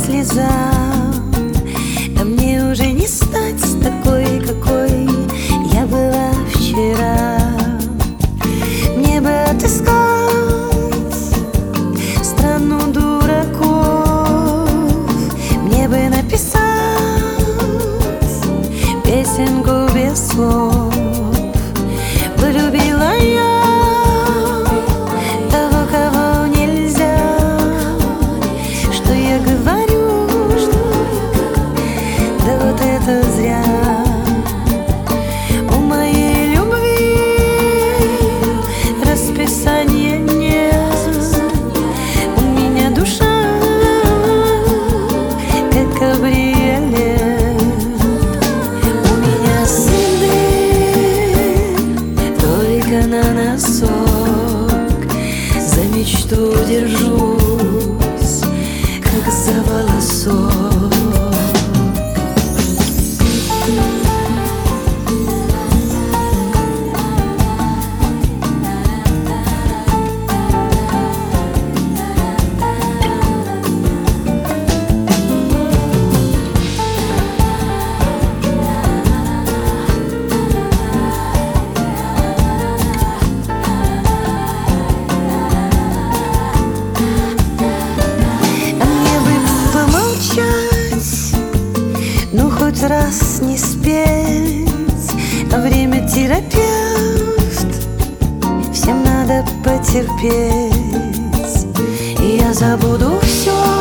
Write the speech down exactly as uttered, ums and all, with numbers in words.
слезам. А мне уже не стать такой, какой я была вчера. Мне бы отыскать страну дураков, мне бы написать песенку без слов. Полюбила я того, кого нельзя. Что я говорю, да вот это зря. У моей любви расписания нет. У меня душа как кабриолет. У меня следы только на носок. За мечту держусь, как за волосок. Ну хоть раз не спеть, а время терапевт, всем надо потерпеть. И я забуду все,